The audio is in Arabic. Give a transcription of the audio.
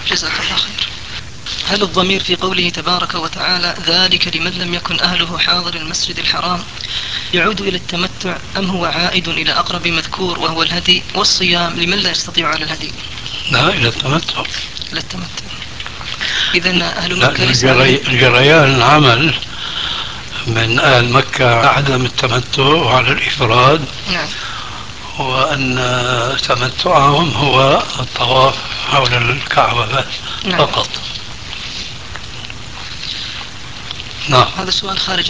جزاك الله خير. هل الضمير في قوله تبارك وتعالى ذلك لمن لم يكن أهله حاضر المسجد الحرام يعود إلى التمتع أم هو عائد إلى أقرب مذكور وهو الهدي والصيام لمن لا يستطيع على الهدي؟ لا، إلى التمتع. إلى التمتع. إذن أهل لا، مكة ليس عليهم. جريان العمل من أهل مكة على عدم التمتع وعلى الإفراد. نعم. وأن تمتعهم هو الطواف حول الكعبة نعم. فقط. نعم. هذا سؤال خارج